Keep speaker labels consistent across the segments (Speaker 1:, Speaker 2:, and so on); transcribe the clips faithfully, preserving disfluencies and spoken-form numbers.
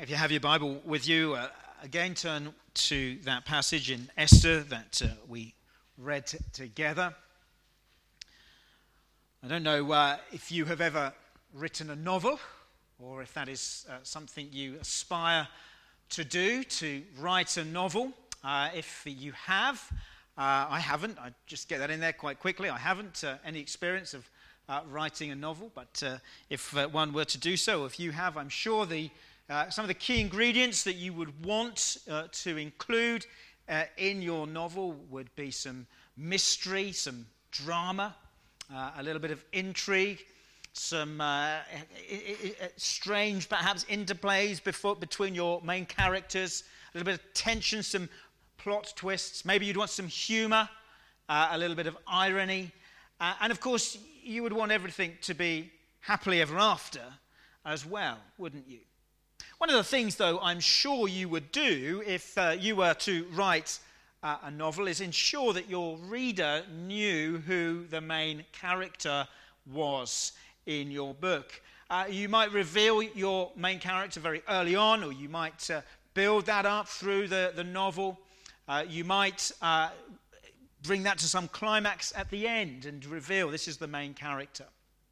Speaker 1: If you have your Bible with you, uh, again turn to that passage in Esther that uh, we read t- together. I don't know uh, if you have ever written a novel, or if that is uh, something you aspire to do, to write a novel. Uh, if you have, uh, I haven't. I just get that in there quite quickly. I haven't uh, any experience of uh, writing a novel, but uh, if uh, one were to do so, if you have, I'm sure the Uh, some of the key ingredients that you would want uh, to include uh, in your novel would be some mystery, some drama, uh, a little bit of intrigue, some uh, I- I- I- strange, perhaps, interplays before, between your main characters, a little bit of tension, some plot twists. Maybe you'd want some humor, uh, a little bit of irony, uh, and of course, you would want everything to be happily ever after as well, wouldn't you? One of the things, though, I'm sure you would do if uh, you were to write uh, a novel is ensure that your reader knew who the main character was in your book. Uh, you might reveal your main character very early on, or you might uh, build that up through the, the novel. Uh, you might uh, bring that to some climax at the end and reveal this is the main character.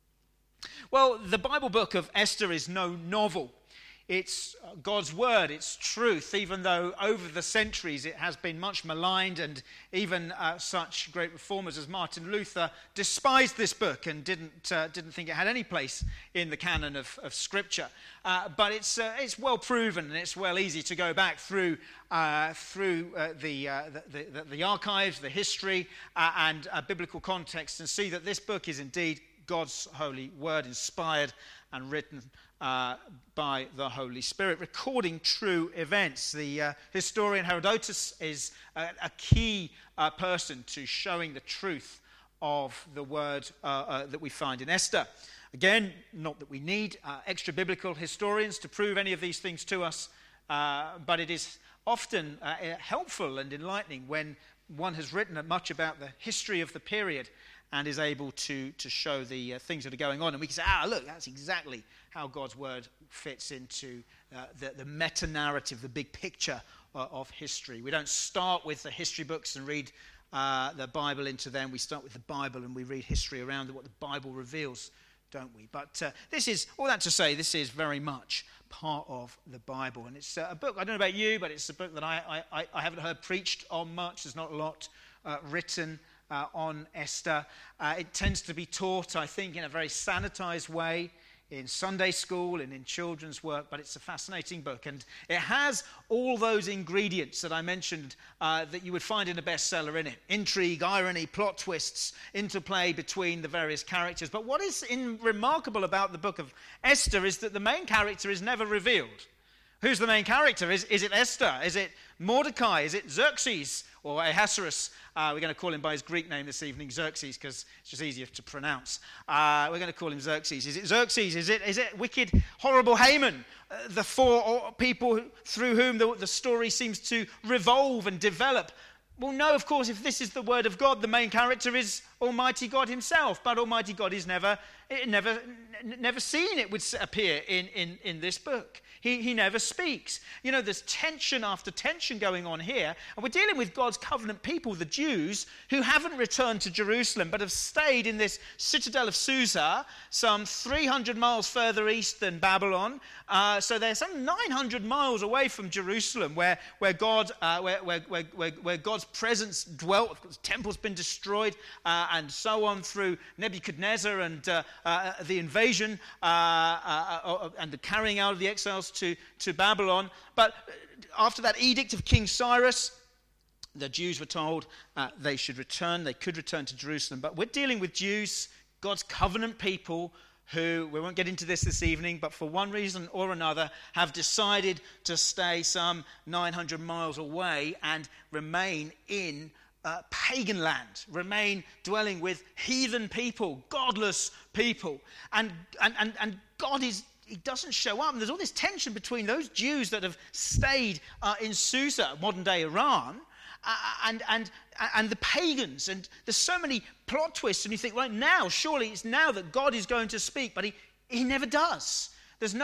Speaker 1: Well, the Bible book of Esther is no novel. It's God's word, it's truth, even though over the centuries it has been much maligned, and even uh, such great reformers as Martin Luther despised this book and didn't uh, didn't think it had any place in the canon of, of Scripture. Uh, but it's uh, it's well proven, and it's well easy to go back through uh, through uh, the, uh, the, the the archives, the history, uh, and uh, biblical context, and see that this book is indeed God's holy word, inspired and written Uh, by the Holy Spirit, recording true events. The uh, historian Herodotus is a, a key uh, person to showing the truth of the word uh, uh, that we find in Esther. Again, not that we need uh, extra biblical historians to prove any of these things to us, uh, but it is often uh, helpful and enlightening when one has written much about the history of the period and is able to, to show the uh, things that are going on. And we can say, ah, look, that's exactly how God's word fits into uh, the, the meta-narrative, the big picture uh, of history. We don't start with the history books and read uh, the Bible into them. We start with the Bible and we read history around what the Bible reveals, don't we? But uh, this is, all that to say, this is very much part of the Bible. And it's uh, a book, I don't know about you, but it's a book that I, I, I haven't heard preached on much. There's not a lot uh, written Uh, on Esther. Uh, it tends to be taught, I think, in a very sanitized way in Sunday school and in children's work, but it's a fascinating book, and it has all those ingredients that I mentioned uh, that you would find in a bestseller in it. Intrigue, irony, plot twists, interplay between the various characters. But what is in remarkable about the book of Esther is that the main character is never revealed. Who's the main character? Is, is it Esther? Is it Mordecai? Is it Xerxes? Or Ahasuerus? Uh, we're going to call him by his Greek name this evening, Xerxes, because it's just easier to pronounce. Uh, we're going to call him Xerxes. Is it Xerxes? Is it, is it wicked, horrible Haman? Uh, the four people through whom the, the story seems to revolve and develop. Well, no, of course, if this is the word of God, the main character is Almighty God himself. But Almighty God is never, never, never seen, it would appear, in, in, in this book. He, he never speaks. You know, there's tension after tension going on here. And we're dealing with God's covenant people, the Jews, who haven't returned to Jerusalem, but have stayed in this citadel of Susa, some three hundred miles further east than Babylon. Uh, so they're some nine hundred miles away from Jerusalem, where, where, God, uh, where, where, where, where God's presence dwelt. The temple's been destroyed, uh, and so on through Nebuchadnezzar and uh, uh, the invasion uh, uh, uh, and the carrying out of the exiles to, to Babylon. But after that edict of King Cyrus, the Jews were told uh, they should return. They could return to Jerusalem. But we're dealing with Jews, God's covenant people, who, we won't get into this this evening, but for one reason or another have decided to stay some nine hundred miles away and remain in uh, pagan land, remain dwelling with heathen people, godless people. And, and, and, and God is He doesn't show up. And there's all this tension between those Jews that have stayed uh, in Susa, modern-day Iran, uh, and and and the pagans. And there's so many plot twists, and you think, right now, surely it's now that God is going to speak, but he, he never does. There's no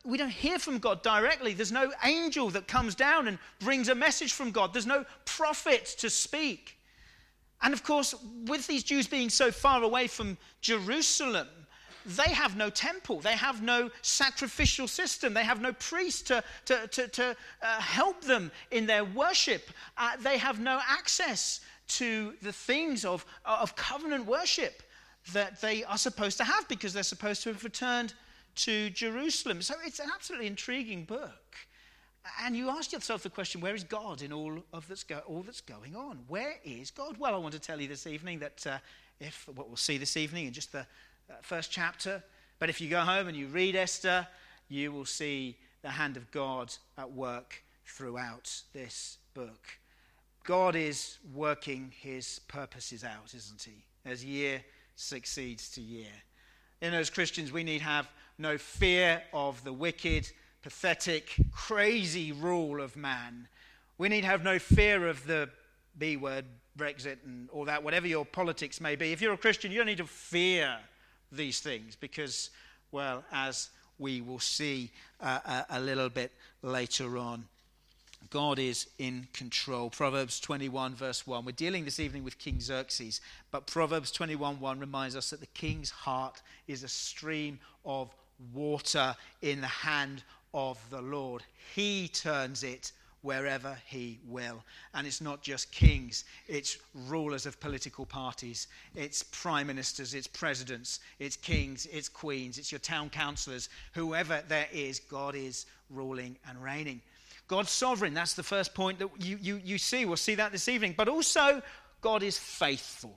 Speaker 1: we don't hear from God directly. There's no angel that comes down and brings a message from God. There's no prophet to speak. And of course, with these Jews being so far away from Jerusalem, they have no temple. They have no sacrificial system. They have no priest to, to, to, to uh, help them in their worship. Uh, they have no access to the things of, of covenant worship that they are supposed to have, because they're supposed to have returned to Jerusalem. So it's an absolutely intriguing book. And you ask yourself the question, where is God in all of that's go- all that's going on? Where is God? Well, I want to tell you this evening that uh, if what we'll see this evening in just the uh, first chapter, but if you go home and you read Esther, you will see the hand of God at work throughout this book. God is working his purposes out, isn't he? As year succeeds to year. And as Christians, we need have no fear of the wicked, pathetic, crazy rule of man. We need have no fear of the B word, Brexit and all that, whatever your politics may be. If you're a Christian, you don't need to fear these things because, well, as we will see uh, a, a little bit later on, God is in control. Proverbs twenty-one verse one. We're dealing this evening with King Xerxes, but Proverbs twenty-one one reminds us that the king's heart is a stream of water in the hand of the Lord. He turns it wherever he will. And it's not just kings, it's rulers of political parties, it's prime ministers, it's presidents, it's kings, it's queens, it's your town councillors, whoever there is, God is ruling and reigning. God's sovereign, that's the first point that you, you, you see. We'll see that this evening. But also, God is faithful.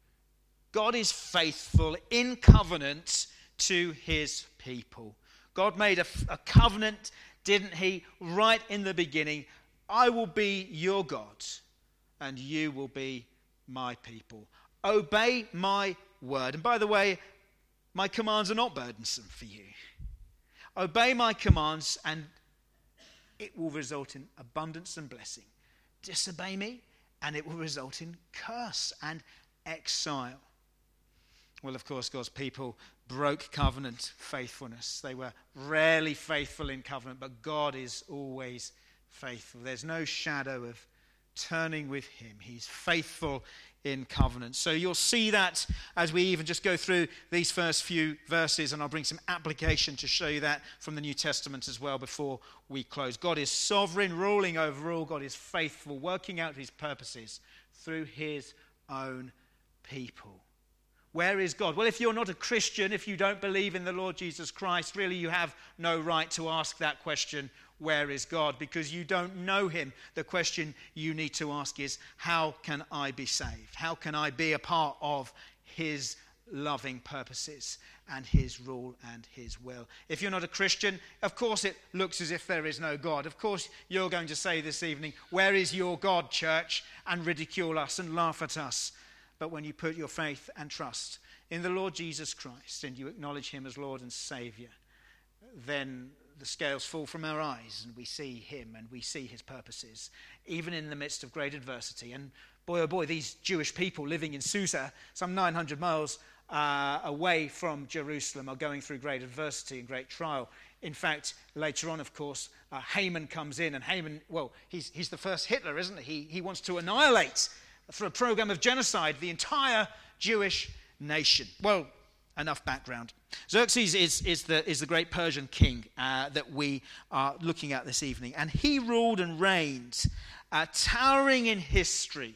Speaker 1: God is faithful in covenant to his people. God made a, a covenant, didn't he, right in the beginning. I will be your God, and you will be my people. Obey my word. And by the way, my commands are not burdensome for you. Obey my commands, and it will result in abundance and blessing. Disobey me, and it will result in curse and exile. Well, of course, God's people broke covenant faithfulness. They were rarely faithful in covenant, but God is always faithful. There's no shadow of turning with him. He's faithful in covenant. So you'll see that as we even just go through these first few verses, and I'll bring some application to show you that from the New Testament as well before we close. God is sovereign, ruling over all. God is faithful, working out his purposes through his own people. Where is God? Well, if you're not a Christian, if you don't believe in the Lord Jesus Christ, really you have no right to ask that question, where is God? Because you don't know him. The question you need to ask is, how can I be saved? How can I be a part of his loving purposes and his rule and his will? If you're not a Christian, of course it looks as if there is no God. Of course you're going to say this evening, where is your God, church? And ridicule us and laugh at us. But when you put your faith and trust in the Lord Jesus Christ and you acknowledge him as Lord and Saviour, then the scales fall from our eyes and we see him and we see his purposes, even in the midst of great adversity. And boy, oh boy, these Jewish people living in Susa, some nine hundred miles uh, away from Jerusalem, are going through great adversity and great trial. In fact, later on, of course, uh, Haman comes in, and Haman, well, he's, he's the first Hitler, isn't he? He, he wants to annihilate, through a program of genocide, the entire Jewish nation. Well, enough background. Xerxes is, is, the, is the great Persian king uh, that we are looking at this evening. And he ruled and reigned, uh, towering in history,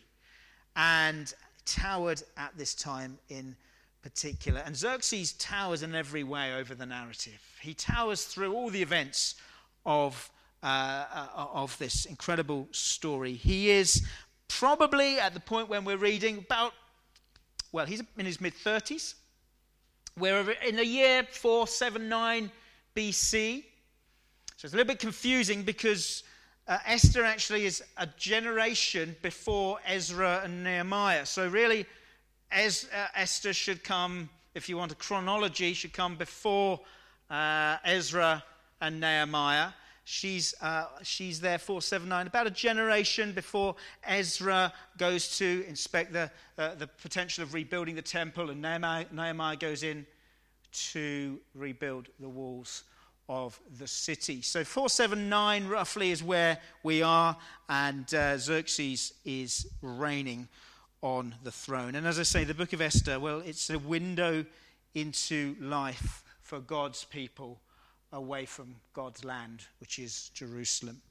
Speaker 1: and towered at this time in particular. And Xerxes towers in every way over the narrative. He towers through all the events of, uh, uh, of this incredible story. He is probably at the point when we're reading about, well, he's in his mid-thirties. We're in the year four seventy-nine B C. So it's a little bit confusing because uh, Esther actually is a generation before Ezra and Nehemiah. So really, Ez- uh, Esther should come, if you want a chronology, should come before uh, Ezra and Nehemiah. She's uh, she's there four seventy-nine, about a generation before Ezra goes to inspect the uh, the potential of rebuilding the temple, and Nehemiah, Nehemiah goes in to rebuild the walls of the city. So four seventy-nine roughly is where we are, and uh, Xerxes is reigning on the throne. And as I say, the book of Esther, well, it's a window into life for God's people away from God's land, which is Jerusalem.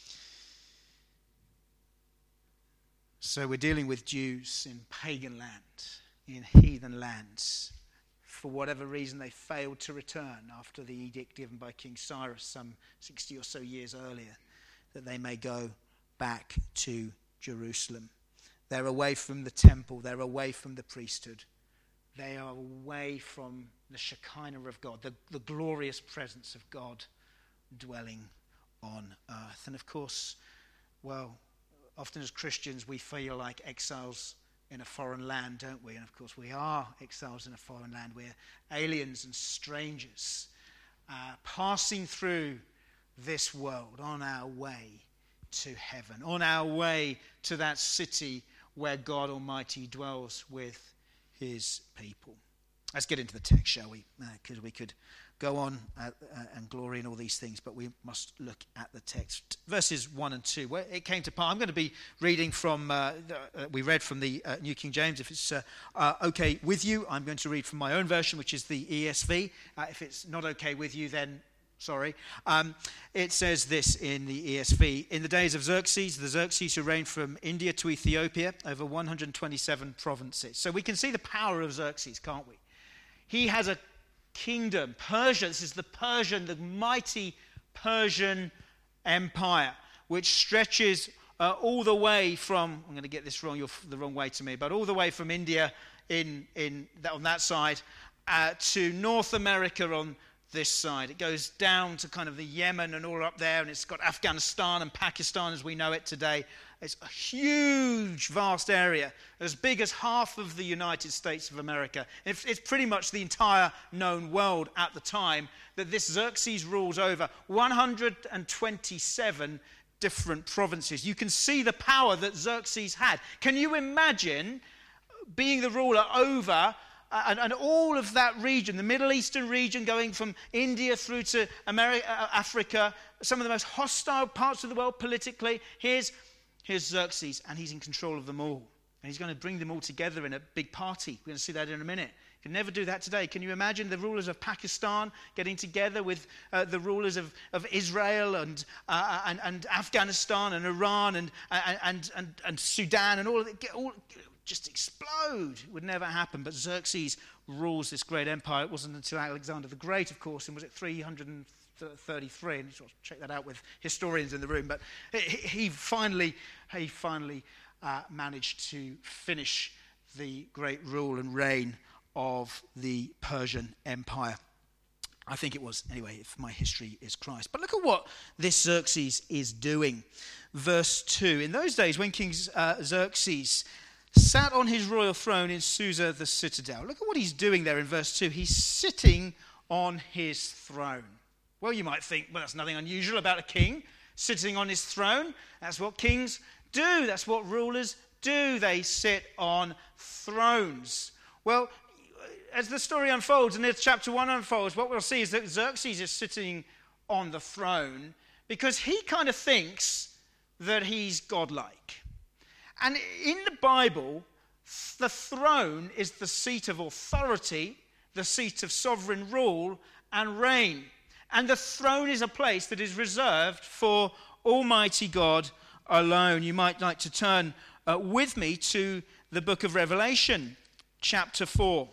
Speaker 1: So we're dealing with Jews in pagan land, in heathen lands. For whatever reason, they failed to return after the edict given by King Cyrus some sixty or so years earlier, that they may go back to Jerusalem. They're away from the temple. They're away from the priesthood. They are away from the Shekinah of God, the, the glorious presence of God dwelling on earth. And of course, well, often as Christians, we feel like exiles in a foreign land, don't we? And of course, we are exiles in a foreign land. We're aliens and strangers uh, passing through this world on our way to heaven, on our way to that city where God Almighty dwells with his people. Let's get into the text, shall we? Because uh, we could go on uh, uh, and glory in all these things, but we must look at the text. Verses one and two, where it came to pass. I'm going to be reading from, uh, the, uh, we read from the uh, New King James. If it's uh, uh, okay with you, I'm going to read from my own version, which is the E S V. Uh, if it's not okay with you, then sorry. Um, it says this in the E S V. In the days of Xerxes, the Xerxes who reigned from India to Ethiopia, over one hundred twenty-seven provinces. So we can see the power of Xerxes, can't we? He has a kingdom. Persia, this is the Persian, the mighty Persian Empire, which stretches uh, all the way from, I'm going to get this wrong, you're the wrong way to me, but all the way from India in, in on that side uh, to North America on this side. It goes down to kind of the Yemen and all up there, and it's got Afghanistan and Pakistan as we know it today. It's a huge, vast area, as big as half of the United States of America. It's, it's pretty much the entire known world at the time that this Xerxes rules over. one hundred twenty-seven different provinces. You can see the power that Xerxes had. Can you imagine being the ruler over uh, and, and all of that region, the Middle Eastern region, going from India through to America, uh, Africa, some of the most hostile parts of the world politically? Here's Here's Xerxes, and he's in control of them all. And he's going to bring them all together in a big party. We're going to see that in a minute. You can never do that today. Can you imagine the rulers of Pakistan getting together with uh, the rulers of, of Israel and, uh, and and Afghanistan and Iran and and and, and, and Sudan and all of it? All, just explode. It would never happen. But Xerxes rules this great empire. It wasn't until Alexander the Great, of course, and was it three hundred thirty-three, and sort of check that out with historians in the room, but he, he finally he finally uh, managed to finish the great rule and reign of the Persian Empire. I think it was, anyway, if my history is Christ. But look at what this Xerxes is doing. Verse two, in those days when King uh, Xerxes sat on his royal throne in Susa the citadel, look at what he's doing there in verse two. He's sitting on his throne. Well, you might think, well, that's nothing unusual about a king sitting on his throne. That's what kings do. That's what rulers do. They sit on thrones. Well, as the story unfolds and as chapter one unfolds, what we'll see is that Xerxes is sitting on the throne because he kind of thinks that he's godlike. And in the Bible, the throne is the seat of authority, the seat of sovereign rule and reign. And the throne is a place that is reserved for Almighty God alone. You might like to turn uh, with me to the book of Revelation, chapter four.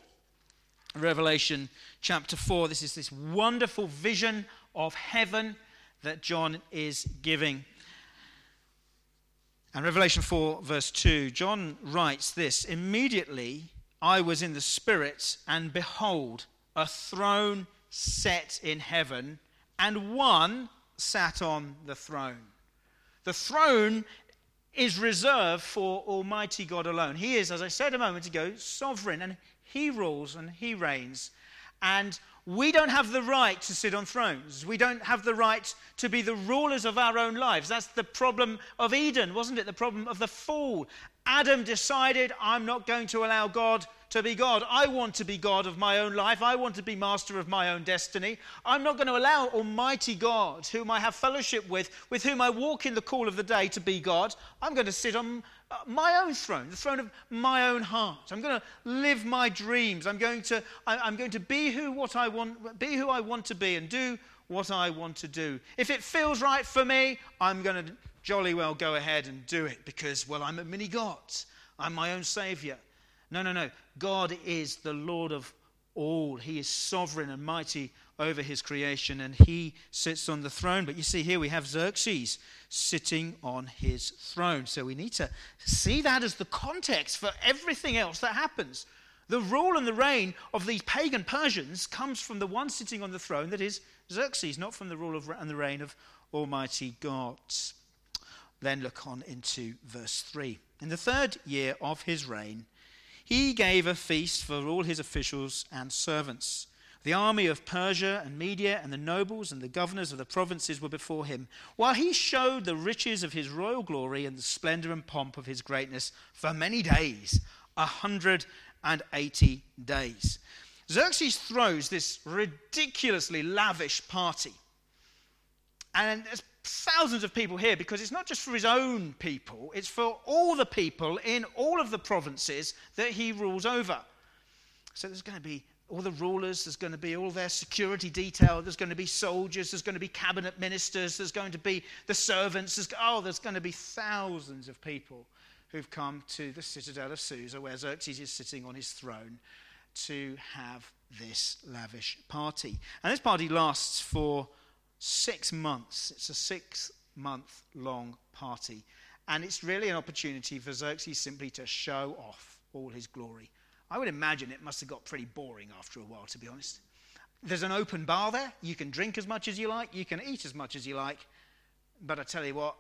Speaker 1: Revelation chapter four. This is this wonderful vision of heaven that John is giving. And Revelation four, verse two, John writes this: "Immediately I was in the Spirit, and behold, a throne set in heaven, and one sat on the throne." The throne is reserved for Almighty God alone. He is, as I said a moment ago, sovereign, and he rules and he reigns. And we don't have the right to sit on thrones. We don't have the right to be the rulers of our own lives. That's the problem of Eden, wasn't it? The problem of the fall. Adam decided, I'm not going to allow God to be God. I want to be God of my own life. I want to be master of my own destiny. I'm not going to allow Almighty God, whom I have fellowship with, with whom I walk in the cool of the day, to be God. I'm going to sit on my own throne, the throne of my own heart. I'm going to live my dreams. I'm going to, I'm going to be who what I want, be who I want to be, and do what I want to do. If it feels right for me, I'm going to jolly well go ahead and do it because, well, I'm a mini God. I'm my own saviour. No, no, no. God is the Lord of all. He is sovereign and mighty over his creation, and he sits on the throne. But you see here we have Xerxes sitting on his throne. So we need to see that as the context for everything else that happens. The rule and the reign of these pagan Persians comes from the one sitting on the throne, that is Xerxes, not from the rule of, and the reign of Almighty God. Then look on into verse three. In the third year of his reign, he gave a feast for all his officials and servants. The army of Persia and Media and the nobles and the governors of the provinces were before him, while he showed the riches of his royal glory and the splendor and pomp of his greatness for many days, a hundred and eighty days. Xerxes throws this ridiculously lavish party. And there's thousands of people here because it's not just for his own people, it's for all the people in all of the provinces that he rules over. So there's going to be all the rulers, there's going to be all their security detail, there's going to be soldiers, there's going to be cabinet ministers, there's going to be the servants, there's, oh, there's going to be thousands of people who've come to the citadel of Susa, where Xerxes is sitting on his throne, to have this lavish party. And this party lasts for six months. It's a six-month-long party. And it's really an opportunity for Xerxes simply to show off all his glory. I would imagine it must have got pretty boring after a while, to be honest. There's an open bar there. You can drink as much as you like. You can eat as much as you like. But I tell you what,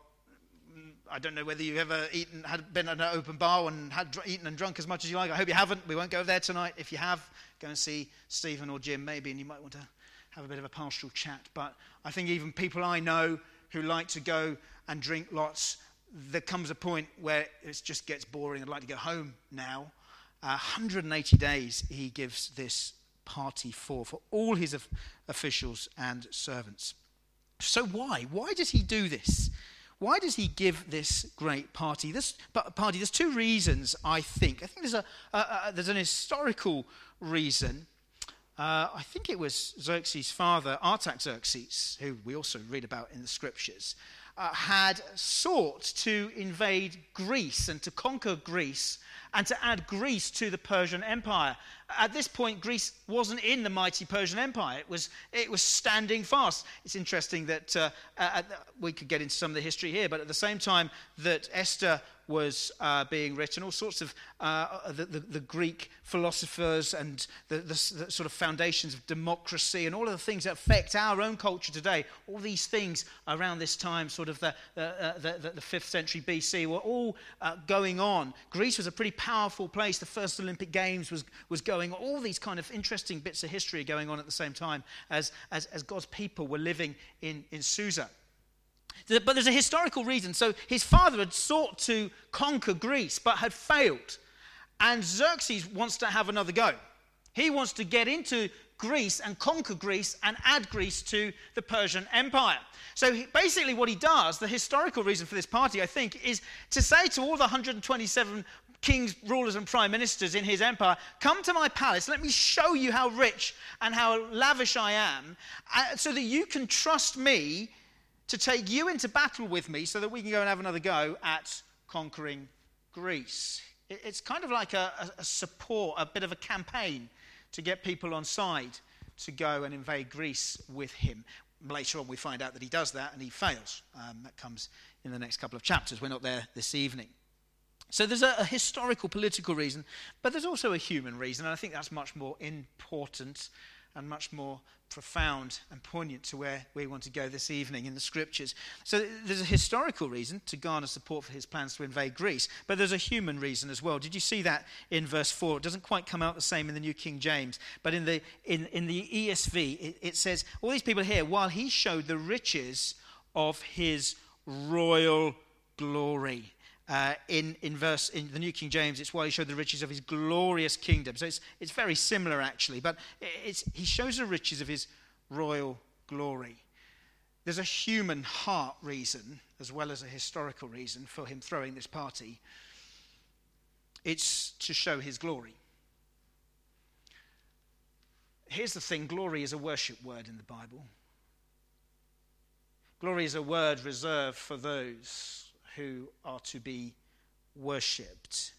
Speaker 1: I don't know whether you've ever eaten, had been at an open bar and had eaten and drunk as much as you like. I hope you haven't. We won't go there tonight. If you have, go and see Stephen or Jim maybe, and you might want to have a bit of a pastoral chat. But I think even people I know who like to go and drink lots, there comes a point where it just gets boring. I'd like to go home now. Uh, one hundred eighty days he gives this party for, for all his of, officials and servants. So why? Why does he do this? Why does he give this great party? This party, there's two reasons, I think. I think there's a, a, a there's an historical reason. Uh, I think it was Xerxes' father, Artaxerxes, who we also read about in the scriptures, uh, had sought to invade Greece and to conquer Greece and to add Greece to the Persian Empire. At this point, Greece wasn't in the mighty Persian Empire. It was it was standing fast. It's interesting that uh, uh, we could get into some of the history here, but at the same time that Esther was uh, being written, all sorts of uh, the, the, the Greek philosophers and the, the, the sort of foundations of democracy and all of the things that affect our own culture today, all these things around this time, sort of the, uh, the, the, the fifth century B C, were all uh, going on. Greece was a pretty powerful place. The first Olympic Games was, was going on. All these kind of interesting bits of history going on at the same time as, as, as God's people were living in, in Susa. But there's a historical reason. So his father had sought to conquer Greece, but had failed. And Xerxes wants to have another go. He wants to get into Greece and conquer Greece and add Greece to the Persian Empire. So he, basically what he does, the historical reason for this party, I think, is to say to all the one hundred twenty-seven kings, rulers and prime ministers in his empire, come to my palace, let me show you how rich and how lavish I am, uh, so that you can trust me to take you into battle with me so that we can go and have another go at conquering Greece. It's kind of like a, a support, a bit of a campaign to get people on side to go and invade Greece with him. Later on we find out that he does that and he fails. Um, that comes in the next couple of chapters. We're not there this evening. So there's a, a historical, political reason, but there's also a human reason, and I think that's much more important and much more profound and poignant to where we want to go this evening in the scriptures. So there's a historical reason to garner support for his plans to invade Greece, but there's a human reason as well. Did you see that in verse four? It doesn't quite come out the same in the New King James, but in the in, in the E S V, it, it says, all these people here, while he showed the riches of his royal glory. Uh, in, in verse in the New King James, it's while he showed the riches of his glorious kingdom. So it's it's very similar actually, but it's he shows the riches of his royal glory. There's a human heart reason as well as a historical reason for him throwing this party. It's to show his glory. Here's the thing, glory is a worship word in the Bible. Glory is a word reserved for those who are to be worshipped.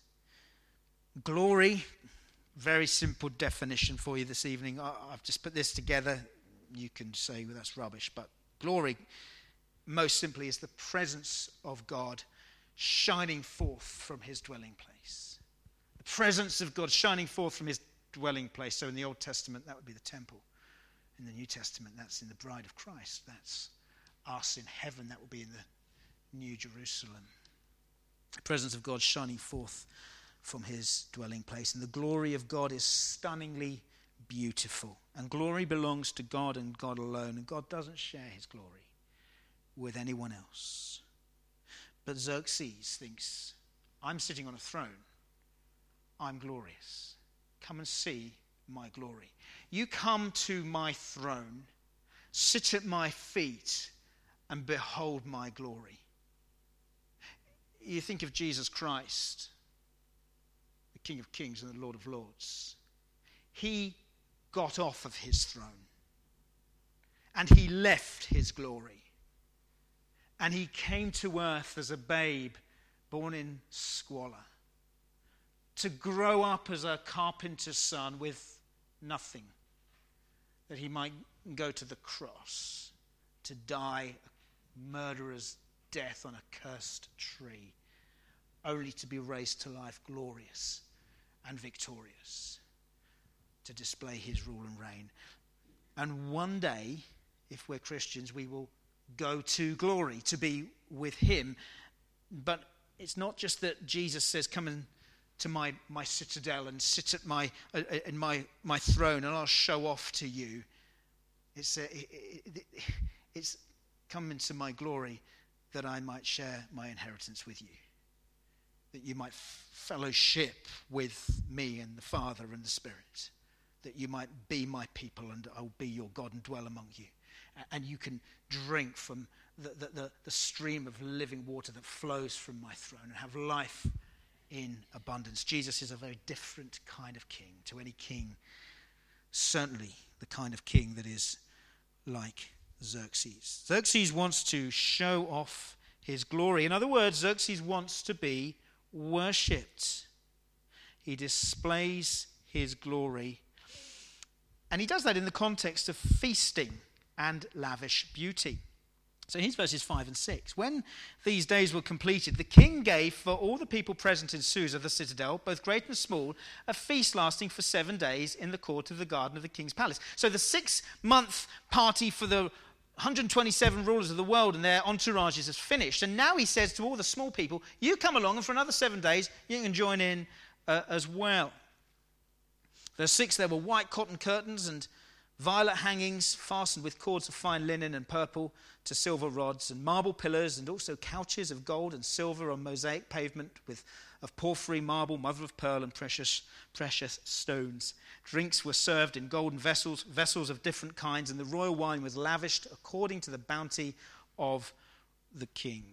Speaker 1: Glory, very simple definition for you this evening. I've just put this together. You can say, well, that's rubbish, but glory, most simply, is the presence of God shining forth from his dwelling place. The presence of God shining forth from his dwelling place. So in the Old Testament, that would be the temple. In the New Testament, that's in the bride of Christ. That's us in heaven. That will be in the New Jerusalem. The presence of God shining forth from his dwelling place. And the glory of God is stunningly beautiful. And glory belongs to God and God alone. And God doesn't share his glory with anyone else. But Xerxes thinks, I'm sitting on a throne. I'm glorious. Come and see my glory. You come to my throne, sit at my feet, and behold my glory. You think of Jesus Christ, the King of Kings and the Lord of Lords. He got off of his throne, and he left his glory, and he came to earth as a babe born in squalor, to grow up as a carpenter's son with nothing, that he might go to the cross, to die a murderer's death on a cursed tree, only to be raised to life glorious and victorious, to display his rule and reign. And one day, if we're Christians, we will go to glory, to be with him. But it's not just that Jesus says, come and to my, my citadel and sit at my uh, in my, my throne and I'll show off to you. It's, uh, it, it, it's come into my glory that I might share my inheritance with you, that you might fellowship with me and the Father and the Spirit, that you might be my people and I'll be your God and dwell among you. And you can drink from the, the, the, the stream of living water that flows from my throne and have life in abundance. Jesus is a very different kind of king to any king, certainly the kind of king that is like Xerxes. Xerxes wants to show off his glory. In other words, Xerxes wants to be worshipped. He displays his glory, and he does that in the context of feasting and lavish beauty. So here's verses five and six. When these days were completed, the king gave for all the people present in Susa, the citadel, both great and small, a feast lasting for seven days in the court of the garden of the king's palace. So the six-month party for the one hundred twenty-seven rulers of the world and their entourages is finished. And now he says to all the small people, you come along and for another seven days you can join in uh, as well. Verse six, there were white cotton curtains and violet hangings fastened with cords of fine linen and purple to silver rods, and marble pillars, and also couches of gold and silver on mosaic pavement with of porphyry, marble, mother of pearl, and precious precious stones. Drinks were served in golden vessels, vessels of different kinds, and the royal wine was lavished according to the bounty of the king.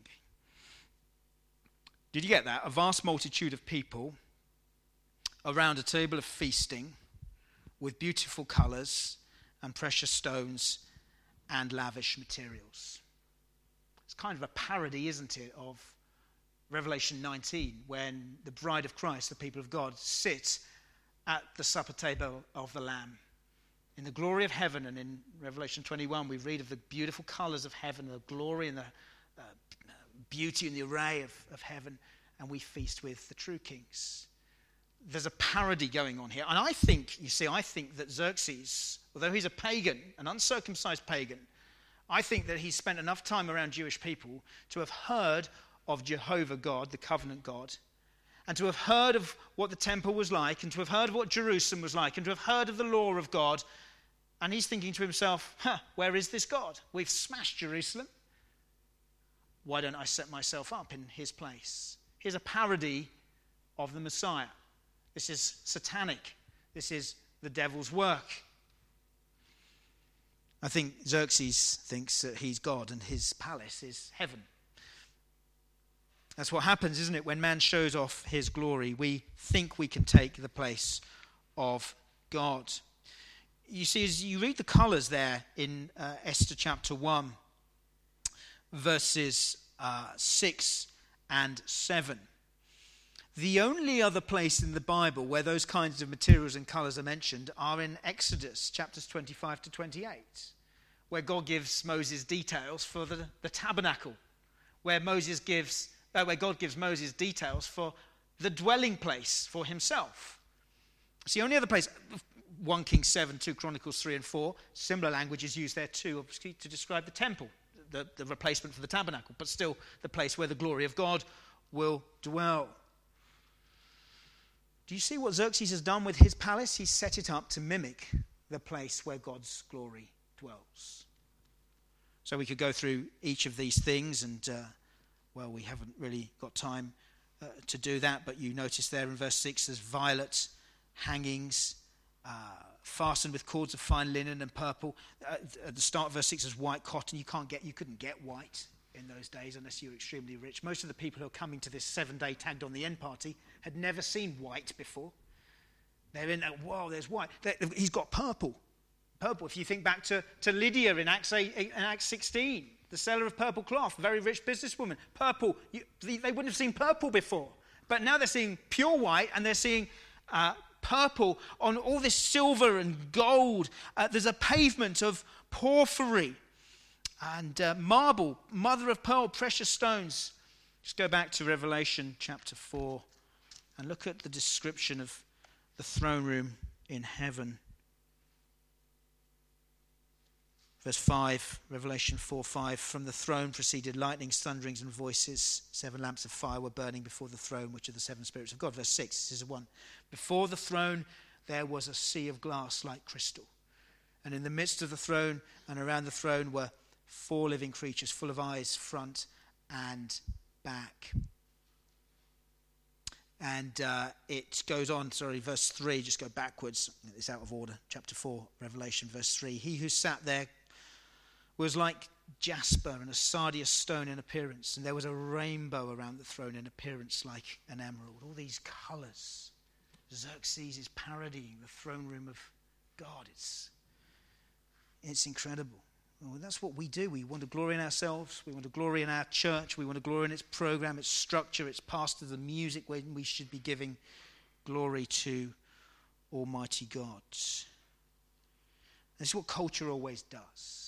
Speaker 1: Did you get that? A vast multitude of people around a table of feasting with beautiful colours and precious stones and lavish materials. It's kind of a parody, isn't it, of Revelation nineteen, when the bride of Christ, the people of God, sit at the supper table of the Lamb. In the glory of heaven, and in Revelation twenty-one, we read of the beautiful colours of heaven, the glory and the uh, beauty and the array of, of heaven, and we feast with the true kings. There's a parody going on here. And I think, you see, I think that Xerxes, although he's a pagan, an uncircumcised pagan, I think that he spent enough time around Jewish people to have heard of Jehovah God, the covenant God, and to have heard of what the temple was like, and to have heard of what Jerusalem was like, and to have heard of the law of God. And he's thinking to himself, huh, where is this God? We've smashed Jerusalem. Why don't I set myself up in his place, Here's a parody of the Messiah. This is satanic. This is the devil's work. I think Xerxes thinks that he's God and his palace is heaven. That's what happens, isn't it? When man shows off his glory, we think we can take the place of God. You see, as you read the colours there in uh, Esther chapter one, verses uh, six and seven, the only other place in the Bible where those kinds of materials and colours are mentioned are in Exodus chapters twenty-five to twenty-eight, where God gives Moses details for the, the tabernacle, where Moses gives, uh, where God gives Moses details for the dwelling place for himself. It's the only other place. First Kings seven, Second Chronicles three and four, similar language is used there too, obviously, to describe the temple, the, the replacement for the tabernacle, but still the place where the glory of God will dwell. Do you see what Xerxes has done with his palace? He's set it up to mimic the place where God's glory dwells. So we could go through each of these things, and, uh, well, we haven't really got time uh, to do that, but you notice there in verse six there's violet hangings, uh, fastened with cords of fine linen and purple. Uh, at the start of verse six there's white cotton. You can't get, you couldn't get white in those days unless you were extremely rich. Most of the people who are coming to this seven-day tagged on the end party had never seen white before. They're in that, whoa, there's white. They're, he's got purple. Purple, if you think back to, to Lydia in Acts, eight, in Acts sixteen, the seller of purple cloth, very rich businesswoman. Purple, you, they wouldn't have seen purple before. But now they're seeing pure white, and they're seeing uh, purple on all this silver and gold. Uh, there's a pavement of porphyry and uh, marble, mother of pearl, precious stones. Just go back to Revelation chapter four and look at the description of the throne room in heaven. Verse five, Revelation four five, from the throne proceeded lightnings, thunderings, and voices. Seven lamps of fire were burning before the throne, which are the seven spirits of God. Verse six, this is one. Before the throne there was a sea of glass like crystal. And in the midst of the throne and around the throne were four living creatures, full of eyes, front and back. And uh, it goes on, sorry, verse three, just go backwards. It's out of order. Chapter four, Revelation, verse three. He who sat there was like jasper and a sardius stone in appearance, and there was a rainbow around the throne in appearance like an emerald. All these colours. Xerxes is parodying the throne room of God. It's, it's incredible. Well, that's what we do. We want to glory in ourselves. We want to glory in our church. We want to glory in its program, its structure, its pastors, the music, when we should be giving glory to Almighty God. This is what culture always does.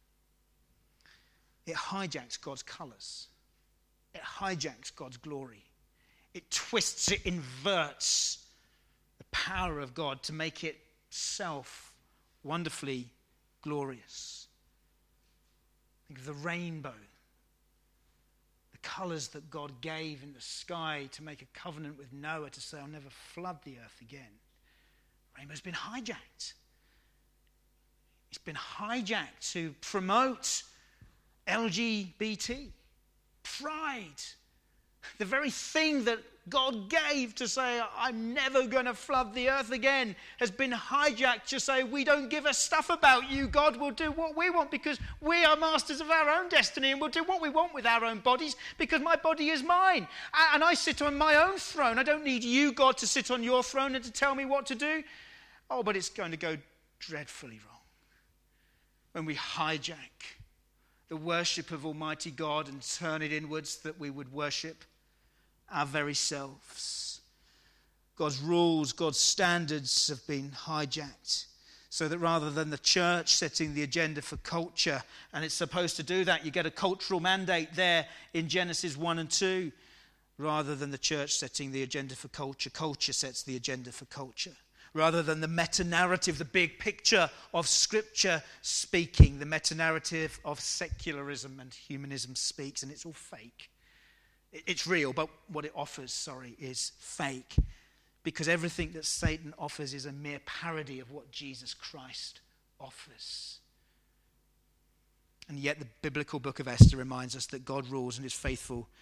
Speaker 1: It hijacks God's colours. It hijacks God's glory. It twists, it inverts the power of God to make itself wonderfully glorious. Think of the rainbow, the colours that God gave in the sky to make a covenant with Noah to say, I'll never flood the earth again. Rainbow's been hijacked. It's been hijacked to promote L G B T, pride, the very thing that God gave to say, I'm never going to flood the earth again, has been hijacked to say, we don't give a stuff about you, God. We'll do what we want because we are masters of our own destiny, and we'll do what we want with our own bodies because my body is mine. And I sit on my own throne. I don't need you, God, to sit on your throne and to tell me what to do. Oh, but it's going to go dreadfully wrong when we hijack the worship of Almighty God and turn it inwards, that we would worship our very selves. God's rules, God's standards have been hijacked, so that rather than the church setting the agenda for culture, and it's supposed to do that, you get a cultural mandate there in Genesis one and two, rather than the church setting the agenda for culture, culture sets the agenda for culture. Rather than the meta-narrative, the big picture of Scripture speaking, the meta-narrative of secularism and humanism speaks, and it's all fake. It's real, but what it offers, sorry, is fake. Because everything that Satan offers is a mere parody of what Jesus Christ offers. And yet the biblical book of Esther reminds us that God rules and is faithful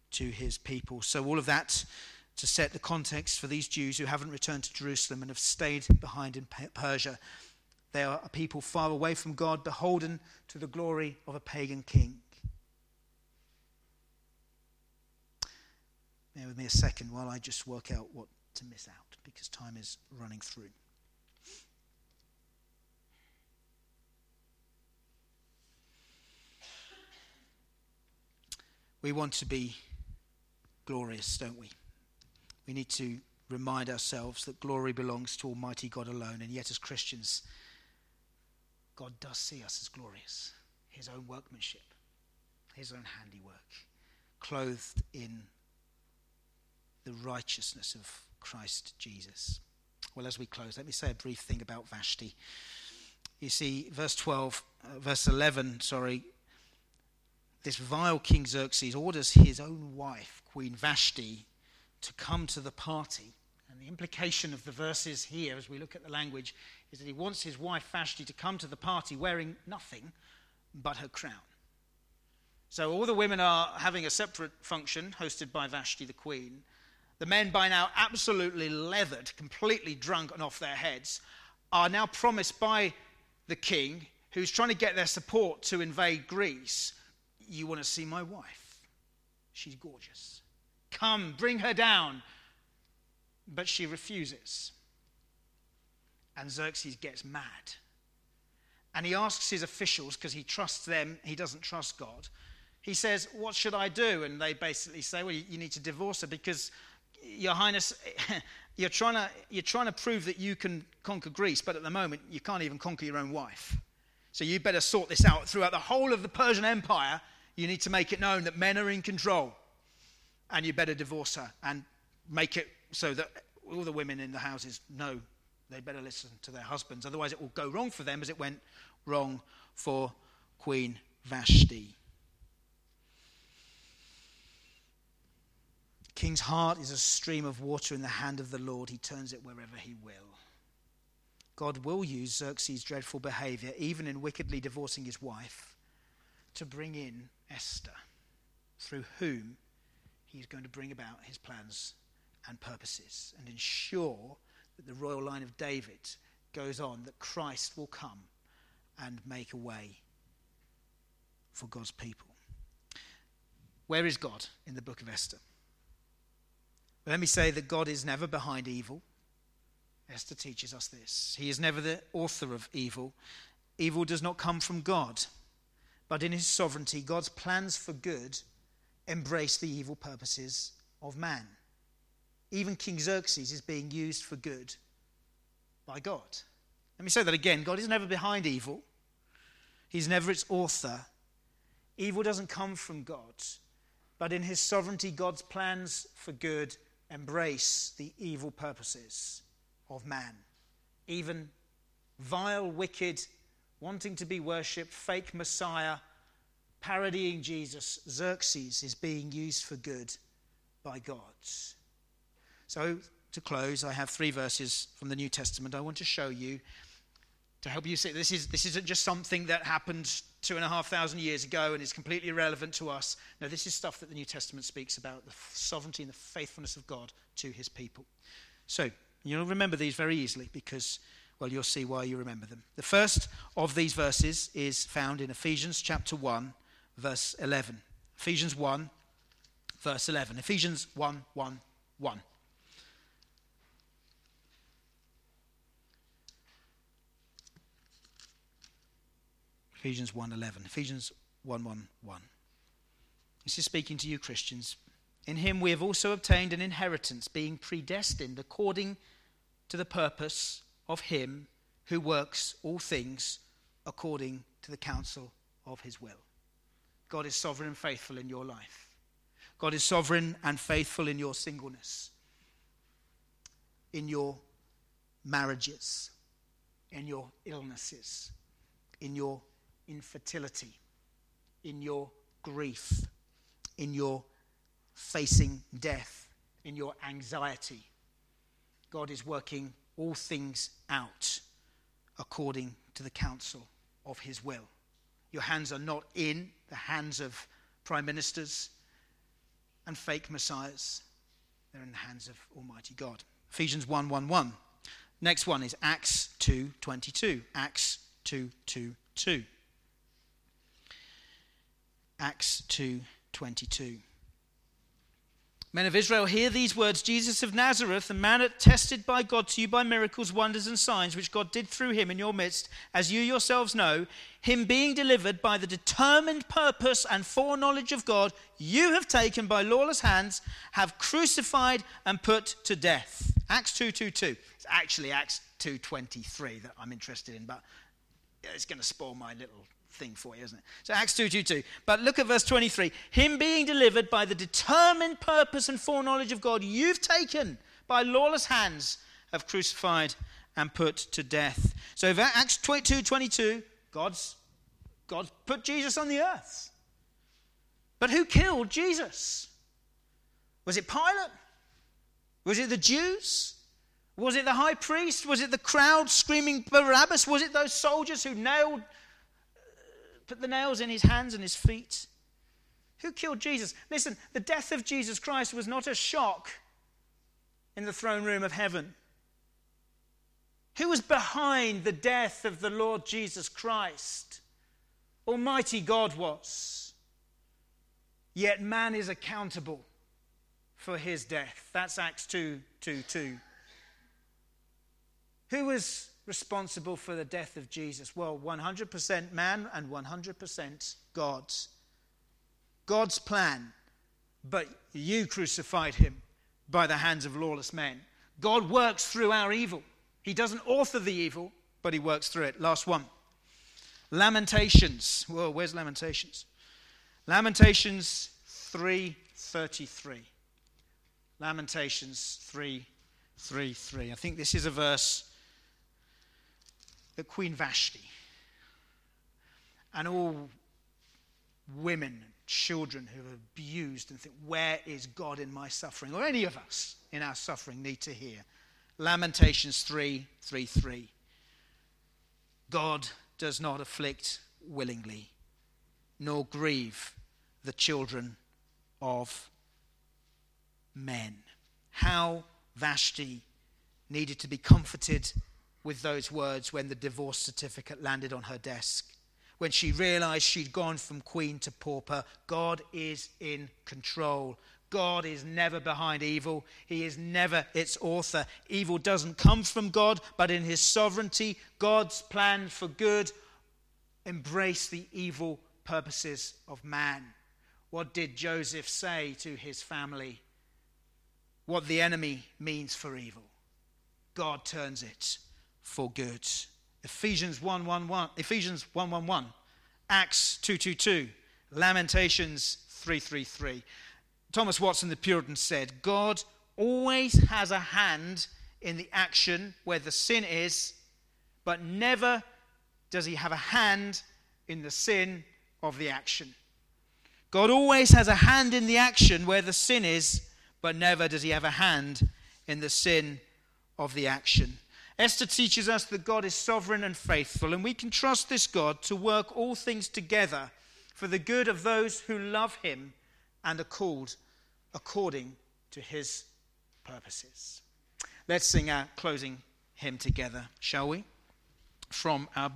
Speaker 1: to his people. So all of that to set the context for these Jews who haven't returned to Jerusalem and have stayed behind in Persia. They are a people far away from God, beholden to the glory of a pagan king. Bear with me a second while I just work out what to miss out, because time is running through. We want to be glorious, don't we? We need to remind ourselves that glory belongs to Almighty God alone, and yet as Christians, God does see us as glorious. His own workmanship, his own handiwork, clothed in the righteousness of Christ Jesus. Well, as we close, let me say a brief thing about Vashti. You see, verse twelve, uh, verse eleven, sorry, this vile King Xerxes orders his own wife, Queen Vashti, to come to the party. And the implication of the verses here, as we look at the language, is that he wants his wife Vashti to come to the party wearing nothing but her crown. So all the women are having a separate function hosted by Vashti the queen. The men, by now absolutely leathered, completely drunk and off their heads, are now promised by the king, who's trying to get their support to invade Greece, you want to see my wife? She's gorgeous. Come, bring her down. But she refuses. And Xerxes gets mad. And he asks his officials, because he trusts them, he doesn't trust God. He says, what should I do? And they basically say, well, you, you need to divorce her because, Your Highness, you're trying to you're trying to prove that you can conquer Greece, but at the moment you can't even conquer your own wife. So you better sort this out. Throughout the whole of the Persian Empire, you need to make it known that men are in control, and you better divorce her and make it so that all the women in the houses know they better listen to their husbands. Otherwise it will go wrong for them as it went wrong for Queen Vashti. King's heart is a stream of water in the hand of the Lord. He turns it wherever he will. God will use Xerxes' dreadful behavior, even in wickedly divorcing his wife, to bring in Esther, through whom he is going to bring about his plans and purposes and ensure that the royal line of David goes on, that Christ will come and make a way for God's people. Where is God in the book of Esther? Well, let me say that God is never behind evil. Esther teaches us this. He is never the author of evil. Evil does not come from God. But in his sovereignty, God's plans for good embrace the evil purposes of man. Even King Xerxes is being used for good by God. Let me say that again. God is never behind evil. He's never its author. Evil doesn't come from God. But in his sovereignty, God's plans for good embrace the evil purposes of man. Even vile, wicked, wanting to be worshipped, fake Messiah, parodying Jesus, Xerxes is being used for good by God. So, to close, I have three verses from the New Testament I want to show you to help you see this is this isn't just something that happened two and a half thousand years ago and is completely irrelevant to us. No, this is stuff that the New Testament speaks about, the sovereignty and the faithfulness of God to his people. So, you'll remember these very easily because, well, you'll see why you remember them. The first of these verses is found in Ephesians chapter one, verse eleven. Ephesians one, verse eleven. Ephesians one, one, one. Ephesians one eleven. Ephesians one one one. This is speaking to you Christians. In him we have also obtained an inheritance, being predestined according to the purpose of him who works all things according to the counsel of his will. God is sovereign and faithful in your life. God is sovereign and faithful in your singleness, in your marriages, in your illnesses, in your infertility, in your grief, in your facing death, in your anxiety. God is working all things out according to the counsel of his will. Your hands are not in the hands of prime ministers and fake messiahs. They're in the hands of Almighty God. Ephesians one one one. Next one is Acts two twenty-two. Acts two twenty-two. Acts two twenty-two. Men of Israel, hear these words. Jesus of Nazareth, a man attested by God to you by miracles, wonders and signs, which God did through him in your midst, as you yourselves know, him being delivered by the determined purpose and foreknowledge of God, you have taken by lawless hands, have crucified and put to death. Acts two twenty-two. It's actually Acts two twenty-three that I'm interested in, but it's going to spoil my little thing for you, isn't it? So Acts two twenty-two. But look at verse twenty-three. Him being delivered by the determined purpose and foreknowledge of God, you've taken by lawless hands, have crucified and put to death. So Acts two twenty-two, God's, God's put Jesus on the earth. But who killed Jesus? Was it Pilate? Was it the Jews? Was it the high priest? Was it the crowd screaming Barabbas? Was it those soldiers who nailed put the nails in his hands and his feet? Who killed Jesus? Listen, the death of Jesus Christ was not a shock in the throne room of heaven. Who was behind the death of the Lord Jesus Christ? Almighty God was. Yet man is accountable for his death. That's Acts two twenty-two. Who was responsible for the death of Jesus? Well, one hundred percent man and one hundred percent God. God's plan, but you crucified him by the hands of lawless men. God works through our evil. He doesn't author the evil, but he works through it. Last one. Lamentations. Whoa, where's Lamentations? Lamentations three thirty-three. Lamentations three thirty-three. I think this is a verse that Queen Vashti and all women and children who are abused and think, where is God in my suffering? Or any of us in our suffering need to hear. Lamentations three thirty-three. God does not afflict willingly, nor grieve the children of men. How Vashti needed to be comforted with those words when the divorce certificate landed on her desk. When she realized she'd gone from queen to pauper. God is in control. God is never behind evil. He is never its author. Evil doesn't come from God, but in his sovereignty, God's plan for good embrace the evil purposes of man. What did Joseph say to his family? What the enemy means for evil, God turns it for good. Ephesians one one one, Ephesians one one one, Acts two twenty-two, Lamentations three thirty-three. Thomas Watson the Puritan said, God always has a hand in the action where the sin is, but never does he have a hand in the sin of the action. God always has a hand in the action where the sin is, but never does he have a hand in the sin of the action. Esther teaches us that God is sovereign and faithful, and we can trust this God to work all things together for the good of those who love him and are called according to his purposes. Let's sing our closing hymn together, shall we? From our